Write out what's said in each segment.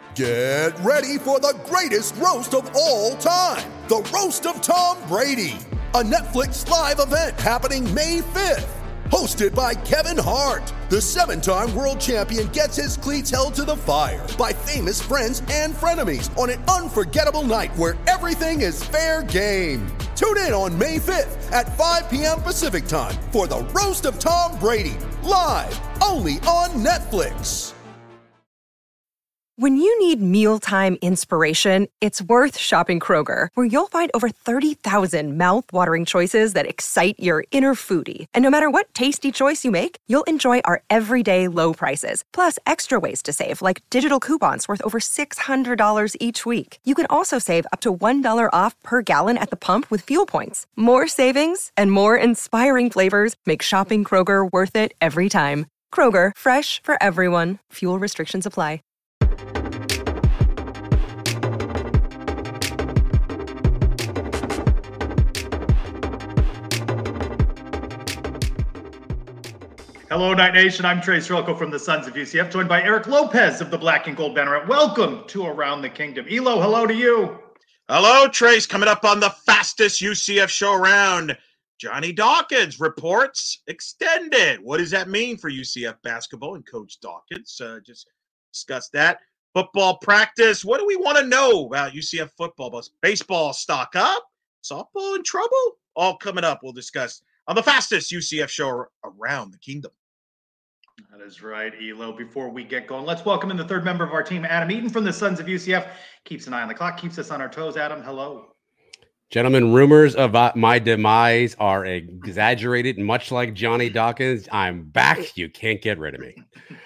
Get ready for the greatest roast of all time, the Roast of Tom Brady, a Netflix live event happening May 5th. Hosted by Kevin Hart, the 7-time world champion gets his cleats held to the fire by famous friends and frenemies on an unforgettable night where everything is fair game. Tune in on May 5th at 5 p.m. Pacific time for the Roast of Tom Brady, live only on Netflix. When you need mealtime inspiration, it's worth shopping Kroger, where you'll find over 30,000 mouth-watering choices that excite your inner foodie. And no matter what tasty choice you make, you'll enjoy our everyday low prices, plus extra ways to save, like digital coupons worth over $600 each week. You can also save up to $1 off per gallon at the pump with fuel points. More savings and more inspiring flavors make shopping Kroger worth it every time. Kroger, fresh for everyone. Fuel restrictions apply. Hello, Night Nation. I'm Trey Strelko from the Sons of UCF, joined by Eric Lopez of the Black and Gold Banneret. Welcome to Around the Kingdom. Elo, hello to you. Hello, Trace. Coming up on the fastest UCF show around, Johnny Dawkins reports extended. What does that mean for UCF basketball and Coach Dawkins? Just discuss that. Football practice. What do we want to know about UCF football? Baseball stock up? Softball in trouble? All coming up. We'll discuss on the fastest UCF show around the kingdom. That is right, Elo. Before we get going, let's welcome in the third member of our team, Adam Eaton from the Sons of UCF. Keeps an eye on the clock, keeps us on our toes. Adam, hello. Gentlemen, rumors about my demise are exaggerated, much like Johnny Dawkins. I'm back. You can't get rid of me.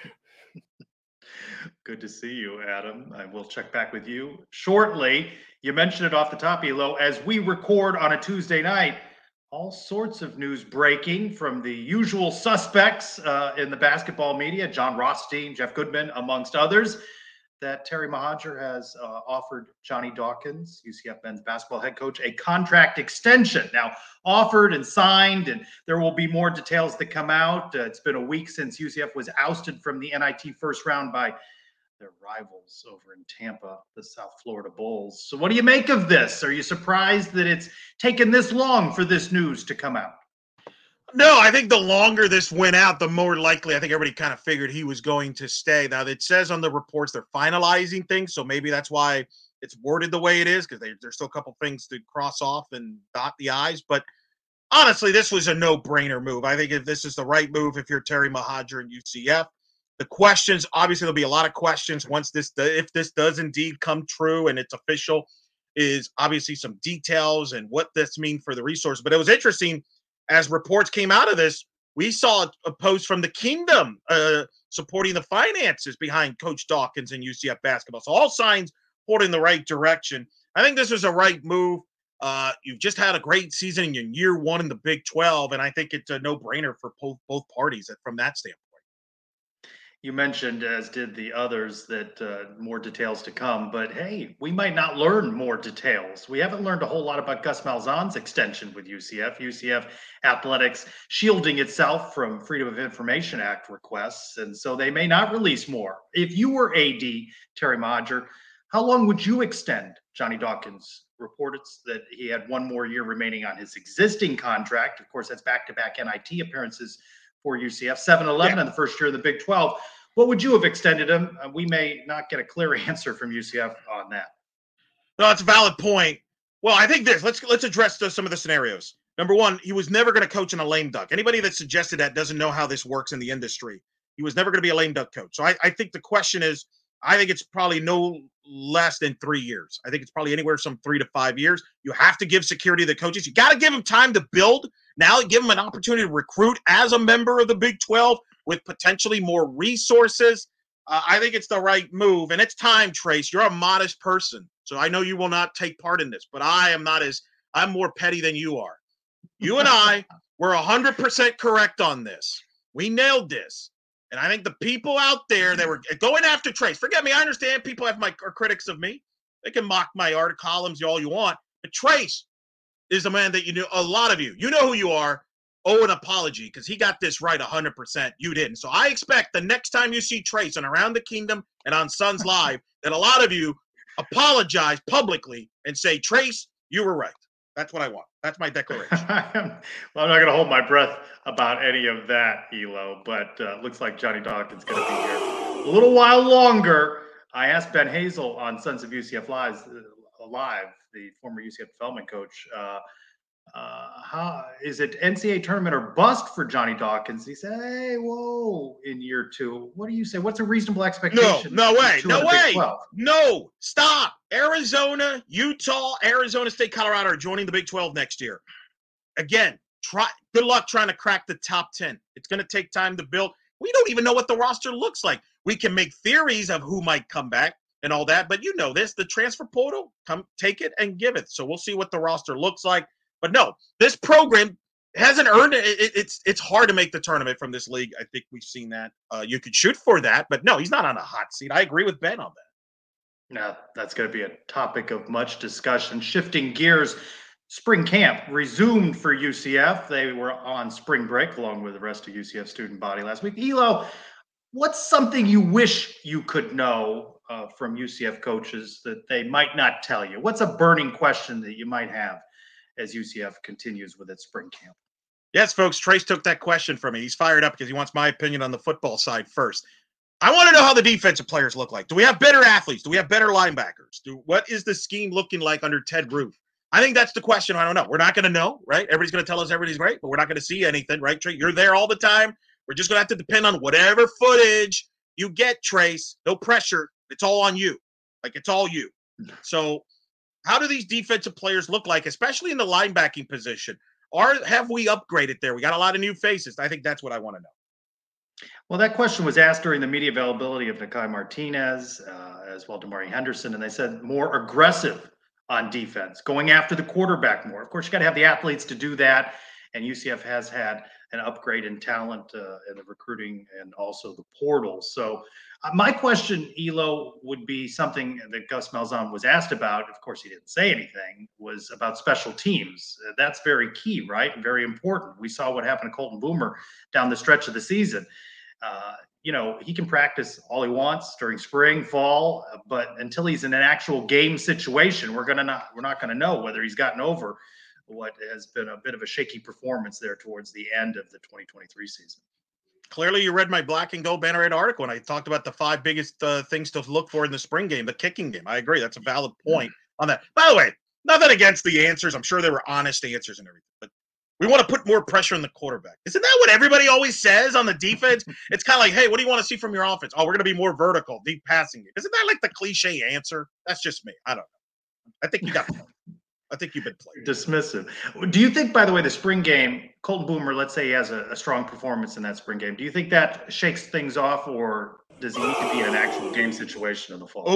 Good to see you, Adam. I will check back with you shortly. You mentioned it off the top, Elo. As we record on a Tuesday night, all sorts of news breaking from the usual suspects in the basketball media, John Rothstein, Jeff Goodman, amongst others, that Terry Mohajir has offered Johnny Dawkins, UCF men's basketball head coach, a contract extension. Now, offered and signed, and there will be more details that come out. It's been a week since UCF was ousted from the NIT first round by their rivals over in Tampa, the South Florida Bulls. So what do you make of this? Are you surprised that it's taken this long for this news to come out? No, I think the longer this went out, the more likely I think everybody kind of figured he was going to stay. Now, it says on the reports they're finalizing things, so maybe that's why it's worded the way it is, because there's still a couple things to cross off and dot the I's. But honestly, this was a no-brainer move. I think if this is the right move if you're Terry Mohajir and UCF. The questions, obviously, there'll be a lot of questions once if this does indeed come true and it's official, is obviously some details and what this means for the resource. But it was interesting, as reports came out of this, we saw a post from the Kingdom supporting the finances behind Coach Dawkins and UCF basketball. So all signs pointing in the right direction. I think this was a right move. You've just had a great season in year one in the Big 12, and I think it's a no-brainer for both parties from that standpoint. You mentioned, as did the others, that more details to come. But hey, we might not learn more details. We haven't learned a whole lot about Gus Malzahn's extension with UCF. UCF Athletics shielding itself from Freedom of Information Act requests, and so they may not release more. If you were AD Terry Mohajir, how long would you extend Johnny Dawkins? Reported that he had one more year remaining on his existing contract. Of course, that's back-to-back NIT appearances for UCF, 7-11 in the first year of the Big 12. What would you have extended him? We may not get a clear answer from UCF on that. No, that's a valid point. Well, I think this. Let's address some of the scenarios. Number one, he was never going to coach in a lame duck. Anybody that suggested that doesn't know how this works in the industry. He was never going to be a lame duck coach. So I think the question is, I think it's probably no less than 3 years. I think it's probably anywhere from 3 to 5 years. You have to give security to the coaches. You got to give them time to build. Now give them an opportunity to recruit as a member of the Big 12 with potentially more resources. I think it's the right move. And it's time, Trace. You're a modest person. So I know you will not take part in this, but I'm more petty than you are. You and I were 100% correct on this. We nailed this. And I think the people out there that were going after Trace, forget me, I understand people are critics of me. They can mock my art columns all you want. But Trace is a man that you know, a lot of you know who you are. owe an apology because he got this right 100%. You didn't. So I expect the next time you see Trace on Around the Kingdom and on Suns Live that a lot of you apologize publicly and say, Trace, you were right. That's what I want. That's my declaration. Well, I'm not going to hold my breath about any of that, Elo, but looks like Johnny Dawkins going to be here a little while longer. I asked Ben Hazel on Sons of UCF Live, the former UCF development coach, how is it NCAA tournament or bust for Johnny Dawkins? He said, hey, whoa, in year 2. What do you say? What's a reasonable expectation? No way. No, stop. Arizona, Utah, Arizona State, Colorado are joining the Big 12 next year. Again, good luck trying to crack the top 10. It's going to take time to build. We don't even know what the roster looks like. We can make theories of who might come back and all that, but you know this, the transfer portal, come take it and give it. So we'll see what the roster looks like. But no, this program hasn't earned it. It's hard to make the tournament from this league. I think we've seen that. You could shoot for that, but no, he's not on a hot seat. I agree with Ben on that. Now, that's going to be a topic of much discussion. Shifting gears, spring camp resumed for UCF. They were on spring break along with the rest of UCF student body last week. Elo, what's something you wish you could know from UCF coaches that they might not tell you? What's a burning question that you might have as UCF continues with its spring camp? Yes, folks, Trace took that question from me. He's fired up because he wants my opinion on the football side first. I want to know how the defensive players look like. Do we have better athletes? Do we have better linebackers? What is the scheme looking like under Ted Roof? I think that's the question. I don't know. We're not going to know, right? Everybody's going to tell us everybody's great, but we're not going to see anything, right, Trace? You're there all the time. We're just going to have to depend on whatever footage you get, Trace. No pressure. It's all on you. Like, it's all you. So how do these defensive players look like, especially in the linebacking position? Or have we upgraded there? We got a lot of new faces. I think that's what I want to know. Well, that question was asked during the media availability of Nakai Martinez, as well as Damari Henderson, and they said more aggressive on defense, going after the quarterback more. Of course, you got to have the athletes to do that, and UCF has had an upgrade in talent in the recruiting and also the portal. So my question, Elo, would be something that Gus Malzahn was asked about. Of course, he didn't say anything, was about special teams. That's very key, right? Very important. We saw what happened to Colton Boomer down the stretch of the season. He can practice all he wants during spring, fall, but until he's in an actual game situation, we're not going to know whether he's gotten over what has been a bit of a shaky performance there towards the end of the 2023 season. Clearly, you read my Black and Gold Banner Red article, and I talked about the 5 biggest things to look for in the spring game, the kicking game. I agree. That's a valid point on that. By the way, nothing against the answers. I'm sure they were honest answers and everything, but we want to put more pressure on the quarterback. Isn't that what everybody always says on the defense? It's kind of like, hey, what do you want to see from your offense? Oh, we're going to be more vertical, deep passing. Isn't that like the cliche answer? That's just me. I don't know. I think you got played. I think you've been played. Dismissive. Do you think, by the way, the spring game, Colton Boomer, let's say he has a strong performance in that spring game, do you think that shakes things off, or does he need to be in an actual game situation in the fall?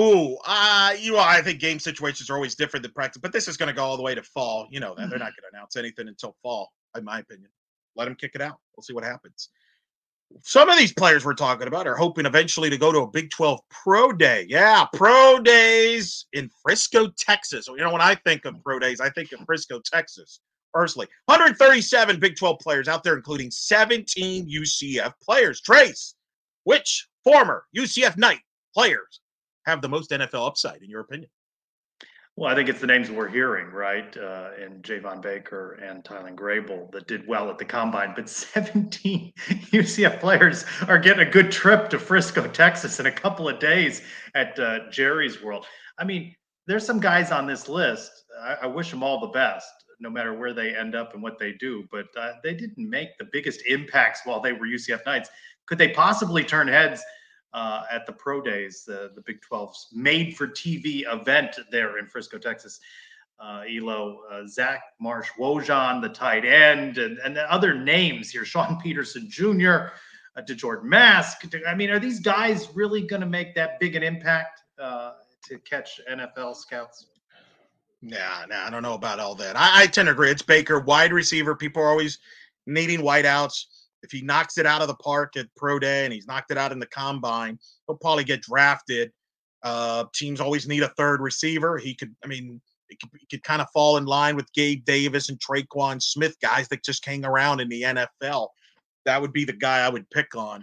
I think game situations are always different than practice, but this is going to go all the way to fall. You know that. They're not going to announce anything until fall, in my opinion. Let him kick it out. We'll see what happens. Some of these players we're talking about are hoping eventually to go to a Big 12 Pro Day. Yeah, Pro Days in Frisco, Texas. When I think of Pro Days, I think of Frisco, Texas, personally. 137 Big 12 players out there, including 17 UCF players. Trace, which former UCF Knight players have the most NFL upside, in your opinion? Well, I think it's the names we're hearing, right? And Javon Baker and Tylen Grable that did well at the combine. But 17 UCF players are getting a good trip to Frisco, Texas in a couple of days at Jerry's World. I mean, there's some guys on this list. I wish them all the best, no matter where they end up and what they do. But they didn't make the biggest impacts while they were UCF Knights. Could they possibly turn heads at the Pro Days, the Big 12's made-for-TV event there in Frisco, Texas? Elo, Zach Marsh-Wojan, the tight end, and the other names here, Sean Peterson Jr., DeJordan Mask. I mean, are these guys really going to make that big an impact to catch NFL scouts? Nah, I don't know about all that. I tend to agree. It's Baker, wide receiver. People are always needing wideouts. If he knocks it out of the park at Pro Day and he's knocked it out in the combine, he'll probably get drafted. Teams always need a third receiver. It could kind of fall in line with Gabe Davis and Traquan Smith, guys that just hang around in the NFL. That would be the guy I would pick on.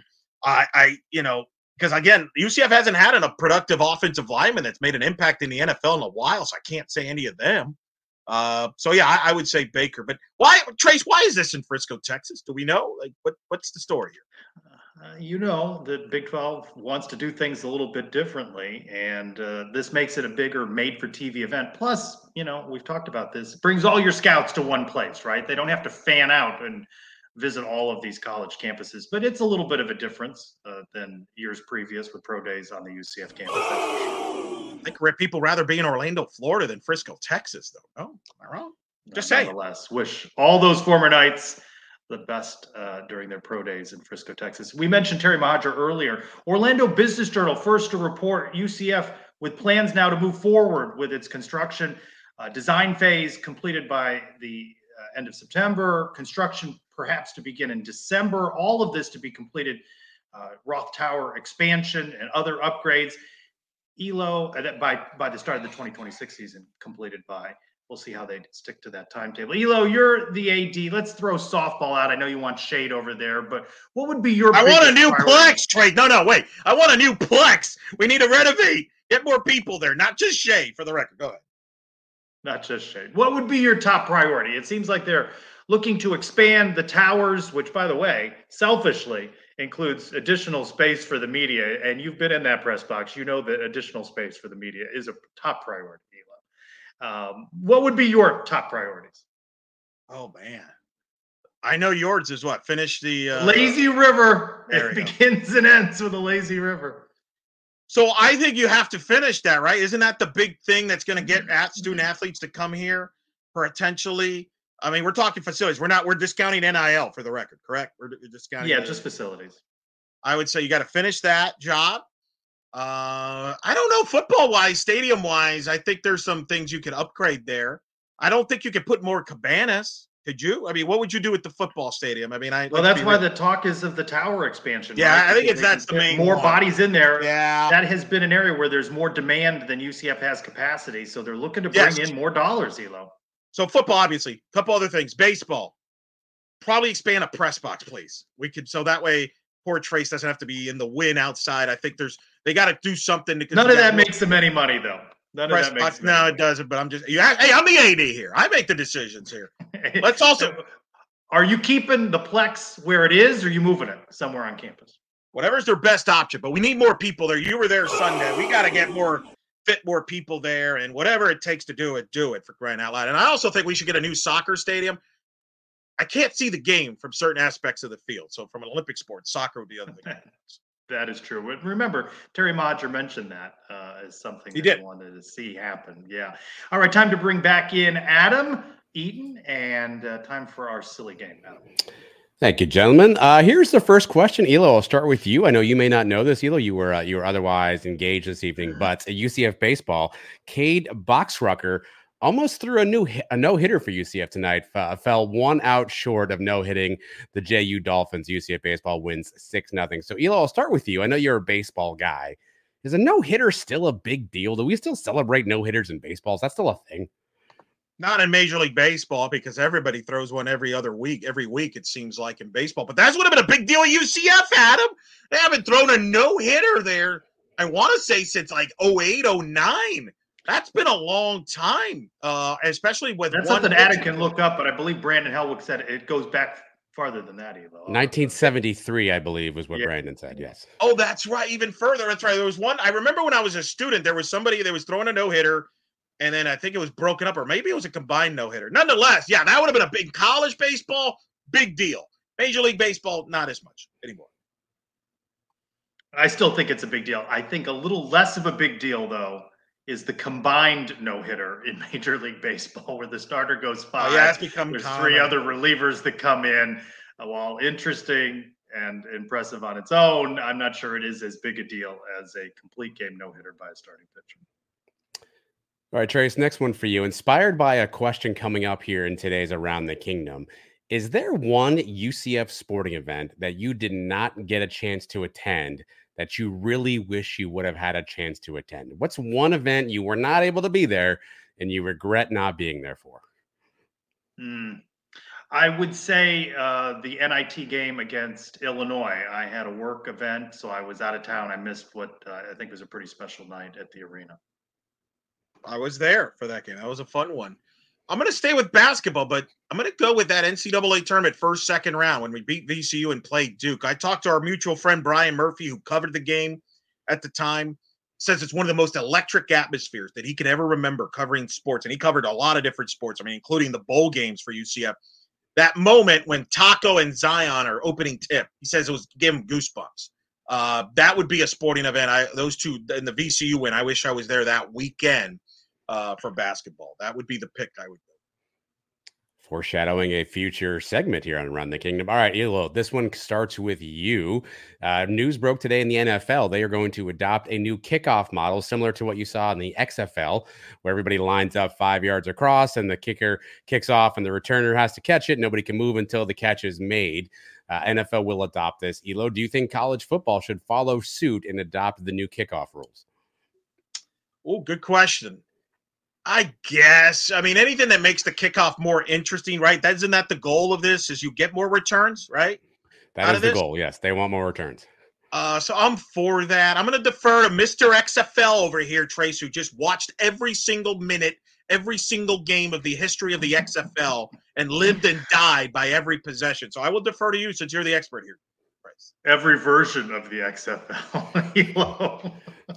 Because again, UCF hasn't had a productive offensive lineman that's made an impact in the NFL in a while, so I can't say any of them. I would say Baker. But why, Trace? Why is this in Frisco, Texas? Do we know? Like, what's the story here? The Big 12 wants to do things a little bit differently, and this makes it a bigger made-for-TV event. Plus, we've talked about this. It brings all your scouts to one place, right? They don't have to fan out and visit all of these college campuses, but it's a little bit of a difference than years previous with pro days on the UCF campus. I think people rather be in Orlando, Florida than Frisco, Texas, though. No, am I wrong? Just saying. Nonetheless, wish all those former Knights the best during their pro days in Frisco, Texas. We mentioned Terry Mohajir earlier. Orlando Business Journal first to report UCF with plans now to move forward with its construction design phase completed by the end of September, construction perhaps to begin in December, all of this to be completed, Roth Tower expansion and other upgrades. ELO by the start of the 2026 season completed by. We'll see how they stick to that timetable. Elo, you're the AD. Let's throw softball out. I know you want shade over there, but what would be your? I want a new Plex trade. No, wait. I want a new Plex. We need to renovate. Get more people there, not just shade. For the record, go ahead. Not just shade. What would be your top priority? It seems like they're looking to expand the towers, which, by the way, selfishly includes additional space for the media. And you've been in that press box. You know that additional space for the media is a top priority. What would be your top priorities? Oh man, I know yours is what? Finish the lazy river. It begins and ends with a lazy river. So I think you have to finish that, right? Isn't that the big thing that's going to get student athletes to come here potentially? I mean, we're talking facilities. We're discounting NIL for the record, correct? We're discounting. Yeah, just facilities. I would say you got to finish that job. I don't know, football-wise, stadium-wise, I think there's some things you could upgrade there. I don't think you could put more cabanas. Could you? I mean, what would you do with the football stadium? I mean, that's why the talk is of the tower expansion. Yeah, right? I think that's the main more bodies in there. Yeah. That has been an area where there's more demand than UCF has capacity, so they're looking to bring in more dollars, Elo. So football, obviously. A couple other things. Baseball. Probably expand a press box, please. So that way poor Trace doesn't have to be in the wind outside. I think they got to do something. None of that makes them any money, though. No, it doesn't. But I'm just, hey, I'm the AD here. I make the decisions here. Let's also. Are you keeping the Plex where it is, or are you moving it somewhere on campus? Whatever's their best option. But we need more people there. You were there Sunday. We got to get more people there, and whatever it takes to do it for crying out loud. And I also think we should get a new soccer stadium. I can't see the game from certain aspects of the field. So from an Olympic sport, soccer would be the other thing. That is true. But remember, Terry Mohajir mentioned that as something he wanted to see happen. Yeah. All right, time to bring back in Adam Eaton, and time for our silly game, Adam. Thank you, gentlemen. Here's the first question. Elo, I'll start with you. I know you may not know this, Elo. You were otherwise engaged this evening, but UCF baseball, Cade Boxrucker almost threw a no-hitter for UCF tonight. Fell one out short of no-hitting the JU Dolphins. UCF baseball wins 6-0. So, Elo, I'll start with you. I know you're a baseball guy. Is a no-hitter still a big deal? Do we still celebrate no-hitters in baseball? Is that still a thing? Not in Major League Baseball, because everybody throws one every week, it seems like, in baseball. But that's would have been a big deal at UCF, Adam. They haven't thrown a no-hitter there, I want to say, since like 08, 09. That's been a long time, especially with that's something Adam can look up, but I believe Brandon Helwick said it goes back farther than that, Elo. 1973, I believe, was what Brandon said, yes. Oh, that's right, even further. That's right. There was one, I remember when I was a student, there was somebody that was throwing a no-hitter, and then I think it was broken up, or maybe it was a combined no-hitter. Nonetheless, yeah, that would have been a big college baseball, big deal. Major League Baseball, not as much anymore. I still think it's a big deal. I think a little less of a big deal, though, is the combined no-hitter in Major League Baseball, where the starter goes 5. That's become There's common. 3 other relievers that come in. While interesting and impressive on its own, I'm not sure it is as big a deal as a complete game no-hitter by a starting pitcher. All right, Trace, next one for you. Inspired by a question coming up here in today's Around the Kingdom, is there one UCF sporting event that you did not get a chance to attend that you really wish you would have had a chance to attend? What's one event you were not able to be there and you regret not being there for? I would say the NIT game against Illinois. I had a work event, so I was out of town. I missed what I think was a pretty special night at the arena. I was there for that game. That was a fun one. I'm going to stay with basketball, but I'm going to go with that NCAA tournament first, second round when we beat VCU and played Duke. I talked to our mutual friend, Brian Murphy, who covered the game at the time, says it's one of the most electric atmospheres that he can ever remember covering sports. And he covered a lot of different sports, including the bowl games for UCF. That moment when Taco and Zion are opening tip, he says gave him goosebumps. That would be a sporting event. Those two in the VCU win, I wish I was there that weekend for basketball. That would be the pick I would go. Foreshadowing a future segment here on Run the Kingdom. All right, Elo, this one starts with you. News broke today in the NFL. They are going to adopt a new kickoff model similar to what you saw in the XFL, where everybody lines up 5 yards across and the kicker kicks off and the returner has to catch it. Nobody can move until the catch is made. NFL will adopt this. Elo, do you think college football should follow suit and adopt the new kickoff rules? Oh, good question. I guess. Anything that makes the kickoff more interesting, right? Isn't that the goal of this, is you get more returns, right? That is the goal, yes. They want more returns. So I'm for that. I'm going to defer to Mr. XFL over here, Trace, who just watched every single minute, every single game of the history of the XFL and lived and died by every possession. So I will defer to you since you're the expert here, Trace. Every version of the XFL.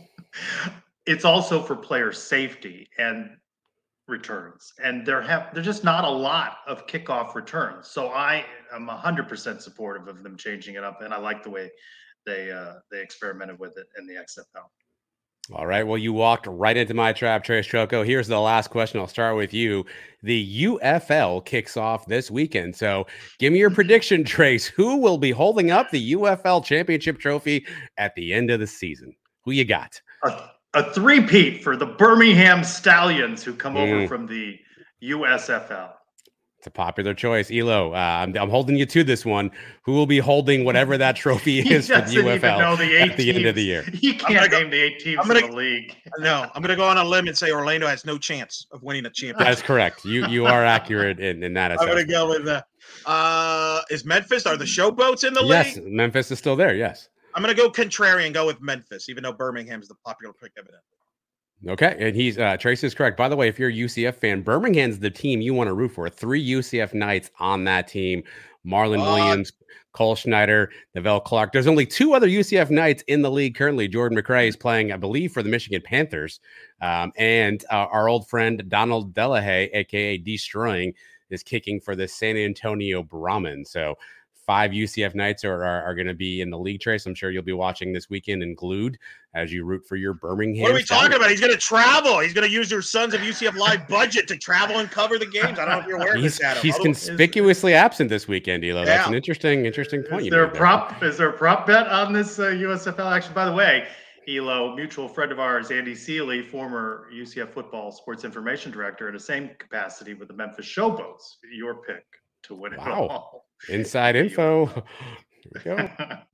It's also for player safety and returns, and there just not a lot of kickoff returns. So I am 100% supportive of them changing it up, and I like the way they experimented with it in the XFL. All right. Well, you walked right into my trap, Trace Choco. Here's the last question. I'll start with you. The UFL kicks off this weekend. So give me your prediction, Trace. Who will be holding up the UFL championship trophy at the end of the season? Who you got? A three-peat for the Birmingham Stallions, who come over from the USFL. It's a popular choice. Elo, I'm holding you to this one. Who will be holding whatever that trophy is for the UFL at the end of the year? He can't name the 8 teams in the league. No, I'm going to go on a limb and say Orlando has no chance of winning a championship. That's correct. You are accurate in that assessment. I'm going to go with that. Is Memphis, are the Showboats in the league? Yes, Memphis is still there, yes. I'm going to go contrarian, go with Memphis, even though Birmingham's the popular pick, evidently. Okay, and Trace is correct. By the way, if you're a UCF fan, Birmingham's the team you want to root for. 3 UCF Knights on that team. Marlon Williams, Cole Schneider, Neville Clark. There's only 2 other UCF Knights in the league currently. Jordan McRae is playing, I believe, for the Michigan Panthers. And our old friend Donald Delahaye, a.k.a. Destroying, is kicking for the San Antonio Brahmin. So 5 UCF Knights are going to be in the league, Trace. I'm sure you'll be watching this weekend and glued as you root for your Birmingham. What are we talking about? He's going to travel. He's going to use your Sons of UCF Live budget to travel and cover the games. I don't know if you're aware of this, Adam. He's conspicuously absent this weekend, Elo. That's an interesting point. Is there a prop bet on this USFL action? By the way, Elo, mutual friend of ours, Andy Seeley, former UCF football sports information director, in the same capacity with the Memphis Showboats. Your pick to win it all. Inside info. Here we go.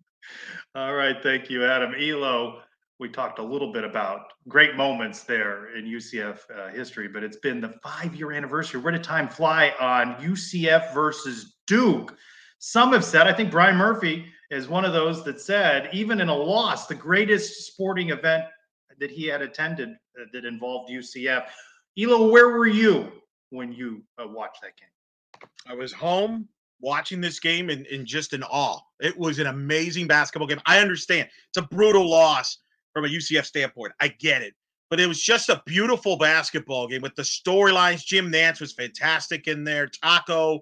All right. Thank you, Adam. Elo, we talked a little bit about great moments there in UCF history, but it's been the 5-year anniversary. Where did time fly on UCF versus Duke? Some have said, I think Brian Murphy is one of those that said, even in a loss, the greatest sporting event that he had attended that involved UCF. Elo, where were you when you watched that game? I was home watching this game in just in awe. It was an amazing basketball game. I understand it's a brutal loss from a UCF standpoint. I get it. But it was just a beautiful basketball game with the storylines. Jim Nantz was fantastic in there. Taco,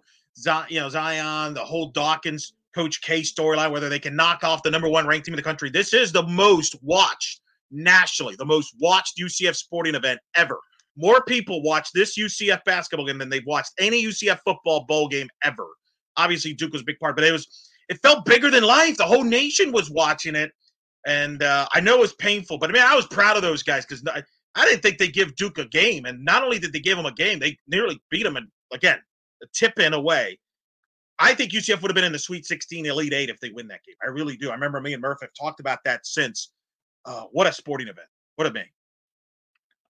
Zion, the whole Dawkins, Coach K storyline, whether they can knock off the number 1 ranked team in the country. This is the most watched nationally, the most watched UCF sporting event ever. More people watch this UCF basketball game than they've watched any UCF football bowl game ever. Obviously, Duke was a big part, but it felt bigger than life. The whole nation was watching it, and I know it was painful, but I was proud of those guys because I didn't think they'd give Duke a game, and not only did they give them a game, they nearly beat them, and again, a tip-in away. I think UCF would have been in the Sweet 16, Elite 8 if they win that game. I really do. I remember me and Murph have talked about that since. What a sporting event. What a game.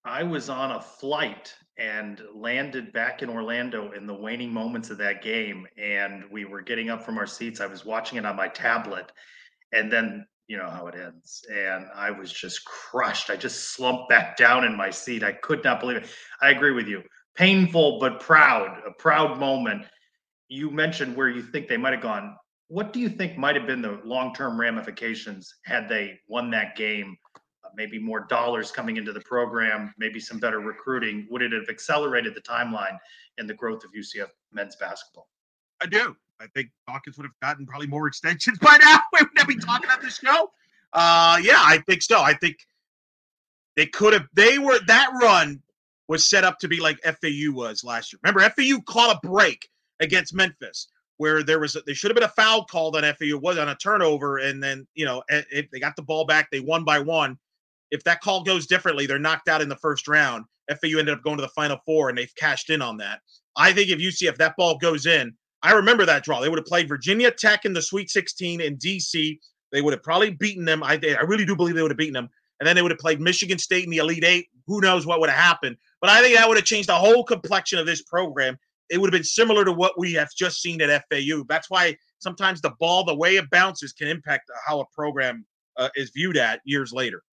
I was on a flight and landed back in Orlando in the waning moments of that game, and we were getting up from our seats. I was watching it on my tablet, and then you know how it ends. And I was just crushed. I just slumped back down in my seat. I could not believe it. I agree with you. Painful, but proud, a proud moment. You mentioned where you think they might have gone. What do you think might have been the long term ramifications had they won that game? Maybe more dollars coming into the program, maybe some better recruiting. Would it have accelerated the timeline and the growth of UCF men's basketball? I do. I think Dawkins would have gotten probably more extensions by now. We would not be talking on this show. Yeah, I think so. I think they could have. That run was set up to be like FAU was last year. Remember, FAU caught a break against Memphis where there should have been a foul called on FAU. It was on a turnover, and then if they got the ball back, they won by one. If that call goes differently, they're knocked out in the first round. FAU ended up going to the Final Four, and they've cashed in on that. I think if UCF, that ball goes in, I remember that draw. They would have played Virginia Tech in the Sweet 16 in D.C. They would have probably beaten them. I really do believe they would have beaten them. And then they would have played Michigan State in the Elite Eight. Who knows what would have happened. But I think that would have changed the whole complexion of this program. It would have been similar to what we have just seen at FAU. That's why sometimes the ball, the way it bounces, can impact how a program is viewed at years later.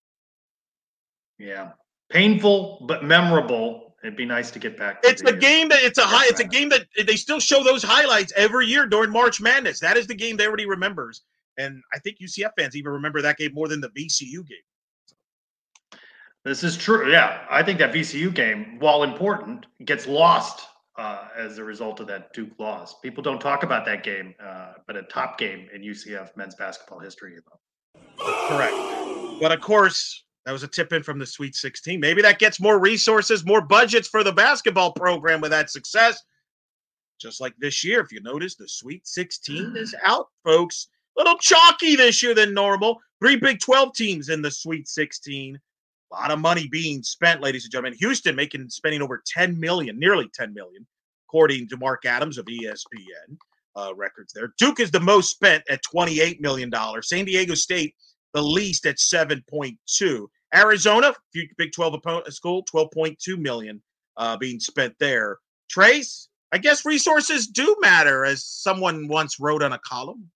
Yeah. Painful, but memorable. It'd be nice to get back to it's a game that they still show those highlights every year during March Madness. That is the game that everybody remembers. And I think UCF fans even remember that game more than the VCU game. This is true. Yeah. I think that VCU game, while important, gets lost as a result of that Duke loss. People don't talk about that game, but a top game in UCF men's basketball history. Correct. But of course, that was a tip-in from the Sweet 16. Maybe that gets more resources, more budgets for the basketball program with that success. Just like this year, if you notice, the Sweet 16 is out, folks. A little chalky this year than normal. 3 Big 12 teams in the Sweet 16. A lot of money being spent, ladies and gentlemen. Houston spending over $10 million, nearly $10 million, according to Mark Adams of ESPN records there. Duke is the most spent at $28 million. San Diego State, the least at $7.2. Arizona, Big 12 opponent school, $12.2 million being spent there. Trace, I guess resources do matter, as someone once wrote on a column.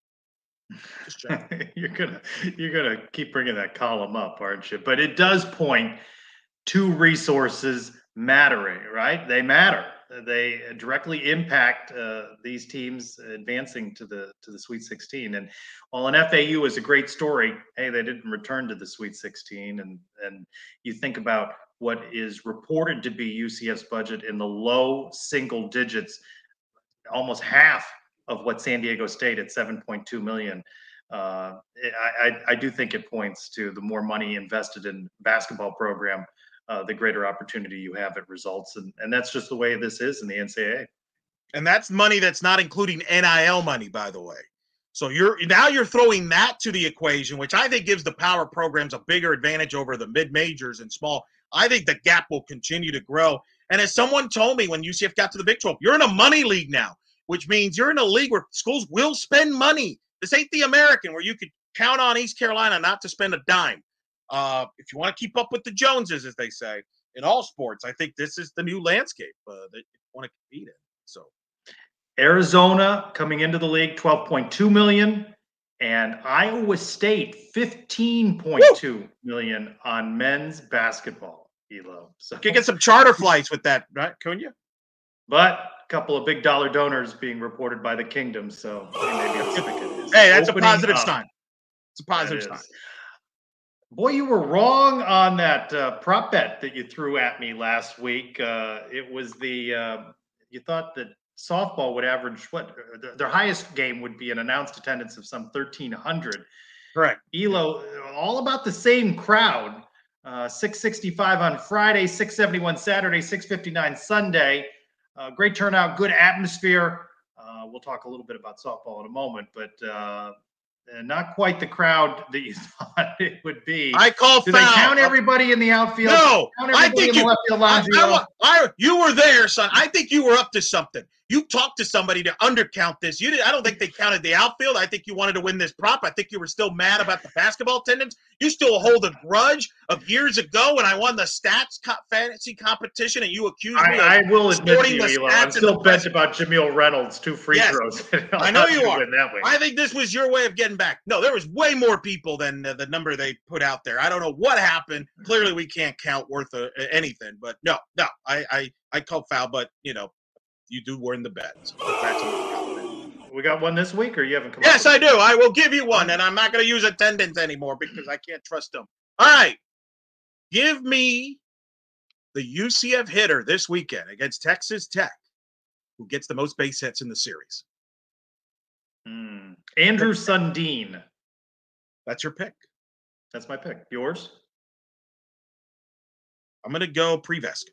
You're gonna keep bringing that column up, aren't you? But it does point to resources mattering, right? They matter. They directly impact these teams advancing to the Sweet 16. And while an FAU is a great story, hey, they didn't return to the Sweet 16. And you think about what is reported to be UCF's budget in the low single digits, almost half of what San Diego State at $7.2 million. I do think it points to the more money invested in basketball program, the greater opportunity you have at results. And that's just the way this is in the NCAA. And that's money that's not including NIL money, by the way. So you're throwing that to the equation, which I think gives the power programs a bigger advantage over the mid-majors and small. I think the gap will continue to grow. And as someone told me when UCF got to the Big 12, you're in a money league now, which means you're in a league where schools will spend money. This ain't the American where you could count on East Carolina not to spend a dime. If you want to keep up with the Joneses, as they say, in all sports, I think this is the new landscape that you want to compete in. So, Arizona coming into the league, $12.2 million, and Iowa State, $15.2 million on men's basketball. Elo, so you can get some charter flights with that, right? Couldn't you? But a couple of big dollar donors being reported by the Kingdom, so hey, that's a positive sign. It's a positive sign. Boy, you were wrong on that prop bet that you threw at me last week. It was you thought that softball would average their highest game would be an announced attendance of some 1,300. Correct. Elo, all about the same crowd. 665 on Friday, 671 Saturday, 659 Sunday. Great turnout, good atmosphere. We'll talk a little bit about softball in a moment, but not quite the crowd that you thought it would be. I call foul. Do they count everybody in the outfield? No, I think you were there, son. I think you were up to something. You talked to somebody to undercount this. I don't think they counted the outfield. I think you wanted to win this prop. I think you were still mad about the basketball attendance. You still hold a grudge of years ago when I won the stats fantasy competition and you accused me of I will admit to you, Eli, I'm still bent about Jameel Reynolds, 2 free throws. I know you are. I think this was your way of getting back. No, there was way more people than the number they put out there. I don't know what happened. Clearly, we can't count worth anything. But no, I called foul, but, you do win the bet. So we got one this week, or you haven't come Yes, I do. I will give you one, and I'm not going to use attendance anymore because I can't trust them. All right. Give me the UCF hitter this weekend against Texas Tech who gets the most base hits in the series. Andrew Sundin. That's your pick. That's my pick. Yours? I'm going to go Prevesk.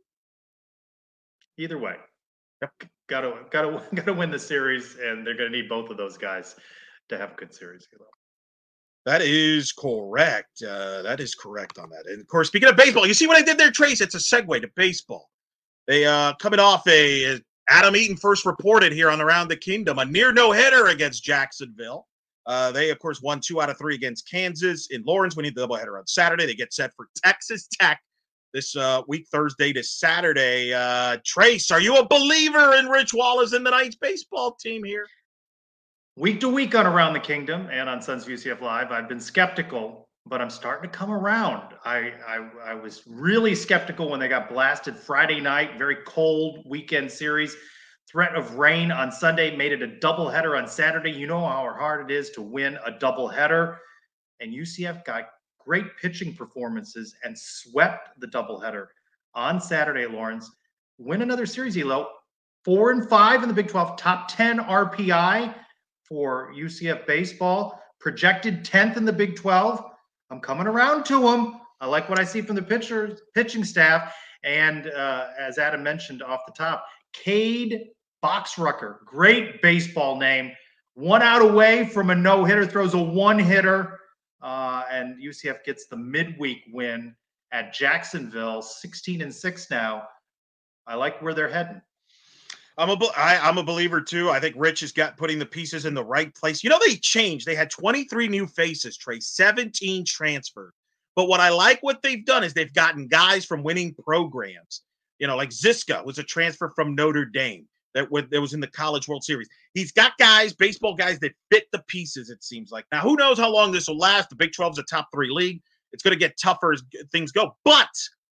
Either way. Yep. Gotta win the series, and they're gonna need both of those guys to have a good series. That is correct. That is correct on that. And of course, speaking of baseball, you see what I did there, Trace? It's a segue to baseball. They coming off Adam Eaton first reported here on Around the Kingdom, a near no-hitter against Jacksonville. They, of course, won 2 out of 3 against Kansas. In Lawrence, we need the doubleheader on Saturday. They get set for Texas Tech this week, Thursday to Saturday. Trace, are you a believer in Rich Wallace and the Knights baseball team here? Week to week on Around the Kingdom and on Sons of UCF Live, I've been skeptical, but I'm starting to come around. I was really skeptical when they got blasted Friday night, very cold weekend series. Threat of rain on Sunday made it a doubleheader on Saturday. You know how hard it is to win a doubleheader. And UCF got great pitching performances and swept the doubleheader on Saturday, Lawrence. Win another series, Elo. 4-5 in the Big 12, top 10 RPI for UCF baseball, projected 10th in the Big 12. I'm coming around to them. I like what I see from the pitching staff. And as Adam mentioned off the top, Cade Boxrucker, great baseball name. 1 out away from a no-hitter, throws a 1-hitter. And UCF gets the midweek win at Jacksonville, 16-6 now. I like where they're heading. I'm a believer too. I think Rich has got putting the pieces in the right place. They changed. They had 23 new faces, Trey, 17 transferred. But what I like what they've done is they've gotten guys from winning programs. Like Ziska was a transfer from Notre Dame that was in the College World Series. He's got guys, baseball guys that fit the pieces, it seems like. Now, who knows how long this will last? The Big 12 is a top 3 league. It's going to get tougher as things go. But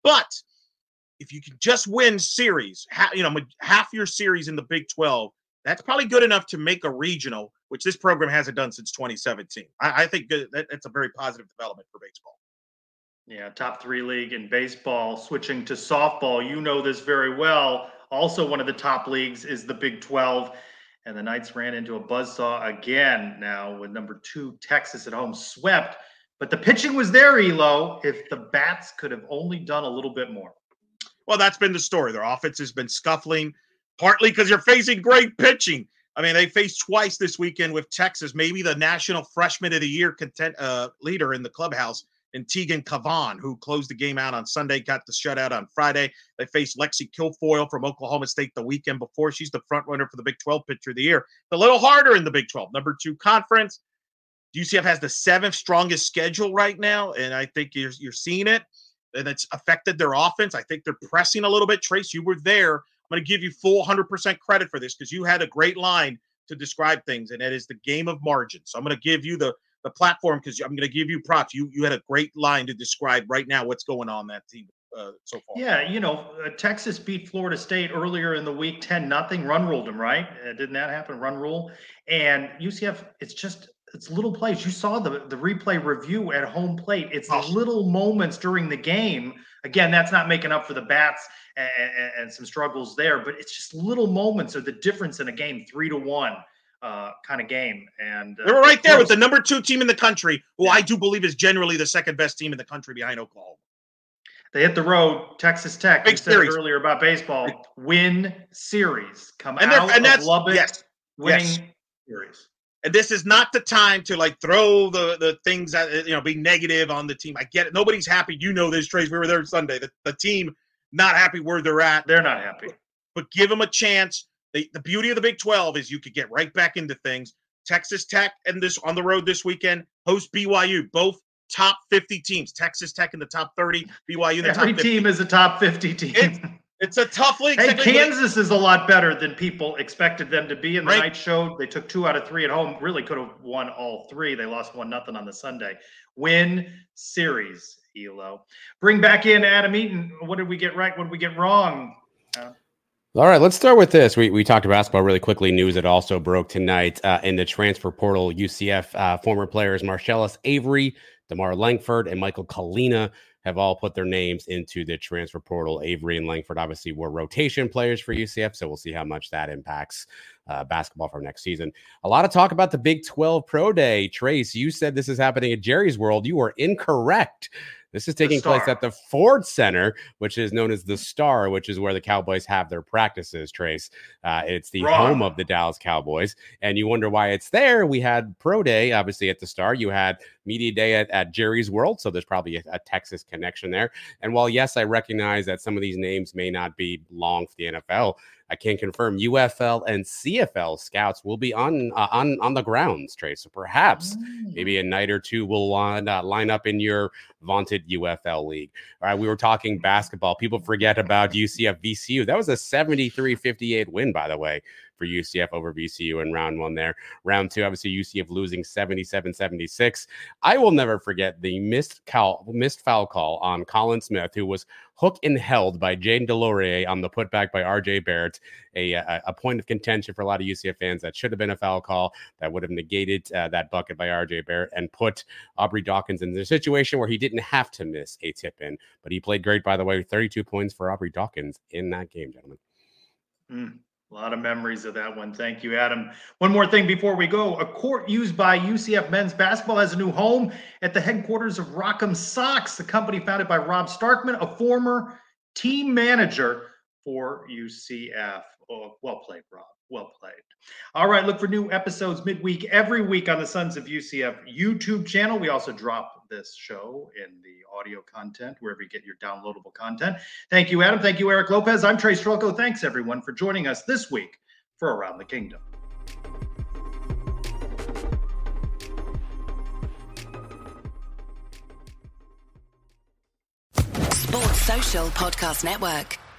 if you can just win series, half your series in the Big 12, that's probably good enough to make a regional, which this program hasn't done since 2017. I think that's a very positive development for baseball. Yeah, top 3 league in baseball. Switching to softball, you know this very well. Also, one of the top leagues is the Big 12. And the Knights ran into a buzzsaw again now with number 2 Texas at home, swept. But the pitching was there, Elo, if the bats could have only done a little bit more. Well, that's been the story. Their offense has been scuffling, partly because you're facing great pitching. I mean, they faced twice this weekend with Texas, maybe the National Freshman of the Year leader in the clubhouse, and Tegan Cavan, who closed the game out on Sunday, got the shutout on Friday. They faced Lexi Kilfoyle from Oklahoma State the weekend before. She's the front runner for the Big 12 Pitcher of the Year. It's a little harder in the Big 12, number 2 conference. UCF has the 7th strongest schedule right now, and I think you're seeing it, and it's affected their offense. I think they're pressing a little bit. Trace, you were there. I'm going to give you full 100% credit for this because you had a great line to describe things, and that is the game of margin. So I'm going to give you the platform because I'm going to give you props. You had a great line to describe right now what's going on that team so far. Yeah, Texas beat Florida State earlier in the week, 10-0. Run ruled them, right? Didn't that happen? Run rule. And UCF, it's little plays. You saw the replay review at home plate. It's little moments during the game. Again, that's not making up for the bats and some struggles there, but it's just little moments are the difference in a game, 3-1. Kind of game. And they were right there with the number 2 team in the country, who I do believe is generally the second best team in the country behind Oklahoma. They hit the road. Texas Tech, big said earlier about baseball, win series. Come out of Lubbock, winning series. And this is not the time to throw the things that, be negative on the team. I get it. Nobody's happy. You know this, Trace. We were there Sunday. The team not happy where they're at. They're not happy. But give them a chance. The beauty of the Big 12 is you could get right back into things. Texas Tech and this on the road this weekend host BYU, both top 50 teams. Texas Tech in the top 30, BYU in the top 50. Every team is a top 50 team. It's a tough league. Hey, Kansas is a lot better than people expected them to be in the night show. They took 2 out of 3 at home. Really could have won all 3. They lost 1-0 on the Sunday. Win series, Elo. Bring back in Adam Eaton. What did we get right? What did we get wrong? All right, let's start with this. We talked basketball really quickly. News that also broke tonight in the transfer portal. UCF former players Marcellus Avery, DeMar Langford, and Michael Kalina have all put their names into the transfer portal. Avery and Langford obviously were rotation players for UCF, so we'll see how much that impacts basketball for next season. A lot of talk about the Big 12 Pro Day. Trace, you said this is happening at Jerry's World. You are incorrect. This is taking place at the Ford Center, which is known as the Star, which is where the Cowboys have their practices, Trace. It's the home of the Dallas Cowboys. And you wonder why it's there. We had Pro Day, obviously, at the Star. You had Media Day at Jerry's World, so there's probably a Texas connection there. And while, yes, I recognize that some of these names may not be long for the NFL, I can confirm UFL and CFL scouts will be on the grounds, Trace. So perhaps maybe a night or two will line up in your vaunted UFL league. All right, we were talking basketball. People forget about UCF VCU. That was a 73-58 win, by the way, for UCF over VCU in round 1 there. Round 2, obviously UCF losing 77-76. I will never forget the missed foul call on Colin Smith, who was hooked and held by Jaden Delorier on the putback by RJ Barrett, a point of contention for a lot of UCF fans. That should have been a foul call that would have negated that bucket by RJ Barrett and put Aubrey Dawkins in the situation where he didn't have to miss a tip-in. But he played great, by the way, 32 points for Aubrey Dawkins in that game, gentlemen. A lot of memories of that one. Thank you, Adam. One more thing before we go. A court used by UCF men's basketball has a new home at the headquarters of Rock'em Sox, the company founded by Rob Starkman, a former team manager for UCF. Oh, well played, Rob. Well played. All right, look for new episodes midweek every week on the Sons of UCF YouTube channel. We also drop this show in the audio content, wherever you get your downloadable content. Thank you, Adam. Thank you, Eric Lopez. I'm Trace Strelko. Thanks, everyone, for joining us this week for Around the Kingdom. Sports Social Podcast Network.